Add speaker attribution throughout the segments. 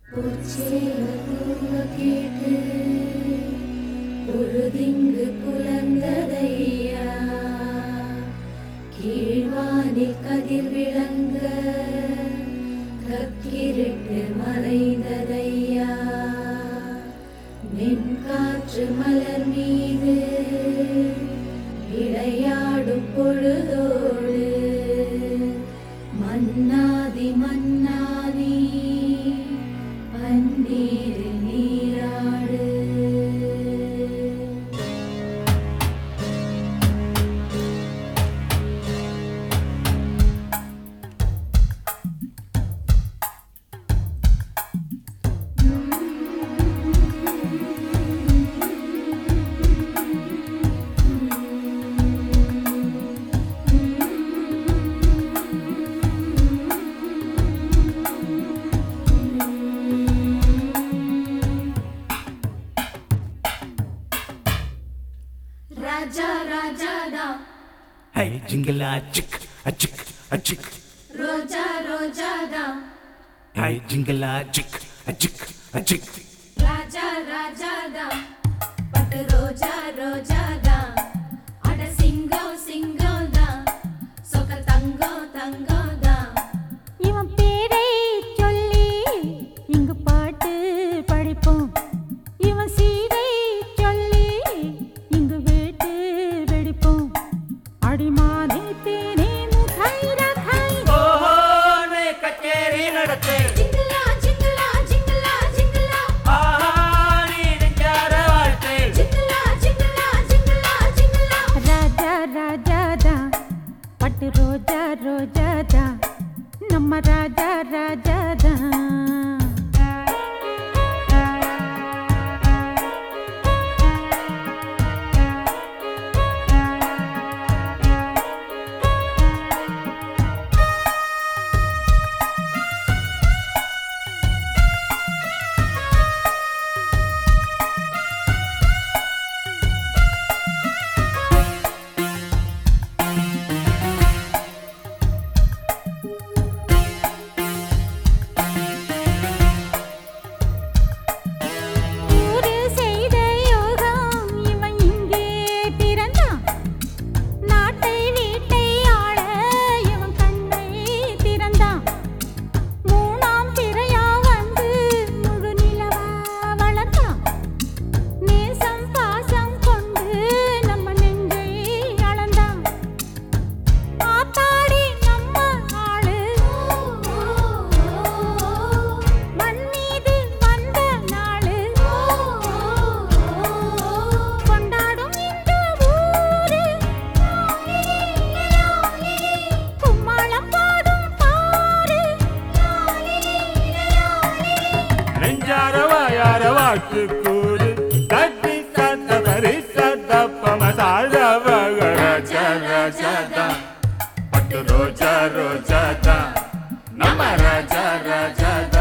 Speaker 1: கேட்டு பொழுதிங்கு புலந்ததையா கீழ்வானில் கதிர் விளங்க கக்கிருட்டு மறைந்ததையா மென்காற்று மலர் மீது விளையாடும் பொழுதோடு மன்னாதி மன்னாதி பன்னீரில் நீராடு Raja Raja da
Speaker 2: Hey jingla chick a chick a chick
Speaker 1: Roja Roja da
Speaker 2: Hey jingla chick a chick a chick
Speaker 1: Raja Raja da But Roja Roja da Ada singo singo da Soka tango tango da
Speaker 3: இவன் பேரை சொல்லி இங்கு பாட்டு படிப்போம் இவன் சீரை சொல்லி இங்கு வேட்டு வெடிப்போம் அடிமானே தேனே முகை ரகை
Speaker 2: ஓஹோ நே கச்சேரி நடத்து
Speaker 1: Jingla jingla jingla jingla
Speaker 2: ஆஹா நீ நெஞ்சார வாழ்த்து
Speaker 1: Jingla jingla jingla jingla
Speaker 3: ராஜா ராஜாதா பட்டு ரோஜா ரோஜாதா நம்ம ராஜா ராஜாதா ஊரு செய்த யோகம் இவன் இங்கே பிறந்தான் நாட்டை வீட்டை ஆள இவன் கண்ணை திறந்தான் மூணாம் பிறையா வந்து முழு நிலவா வளர்ந்தான் நேசம் பாசம் கொண்டு நம்ம நெஞ்சை அளந்தான் ஆத்தாடி நம்ம ஆளு மண் மீது வந்த நாளு கொண்டாடும் இந்த ஊரு கும்மாளம் பாடும் பாரு
Speaker 2: நெஞ்சார வாயார வாழ்த்து கூறு தட்டி சத்த பரி சத்தப்பம சாழவக ராஜா ராஜாதா பட்டு ரோஜா ரோஜாதா நம்ம ராஜா ராஜாதா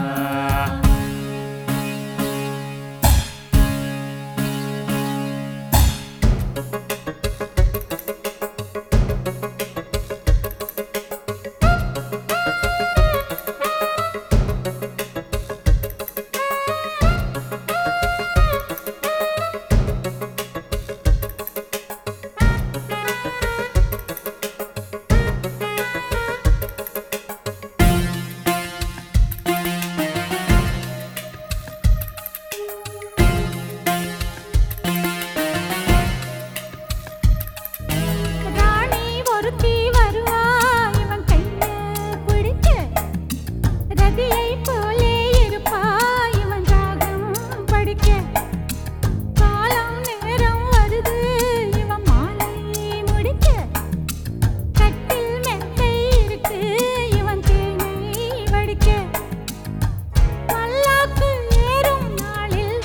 Speaker 3: ராணி ஒருத்தி வருவா இவன் கைய பிடிக்க ரதியை போலே இருப்பா இவன் ராகம் படிக்க காலம் நேரம் வருது இவன் மாலை முடிக்க கட்டில் மெத்தை இருக்கு இவன் தேனை வடிக்க பல்லாக்கு ஏறும் நாளில்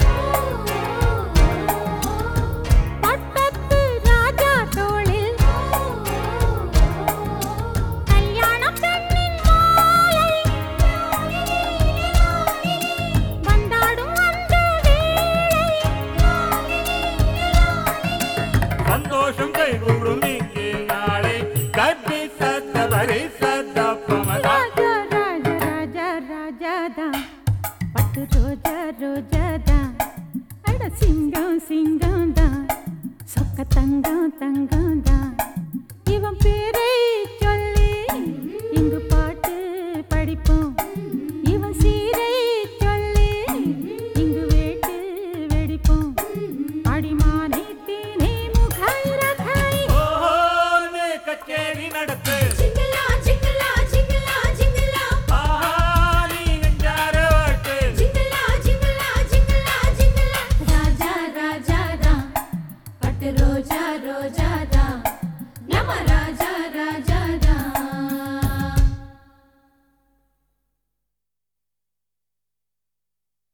Speaker 3: பட்டத்து ராஜா தோளில் கல்யாண பெண்ணின் மாலை வந்தாடும் அந்த வேளை
Speaker 2: சந்தோஷம் கைகூடும் இங்கே நாளை கட்டி சத்த பரி சத்தப்பம
Speaker 3: ராஜா ராஜா ராஜா ராஜாதான் பட்டு ரோஜா ரோஜா தான் அட சிங்கம் சிங்கம் தான் சொக்க தங்கம் தங்கம் தான் இவன் பேரை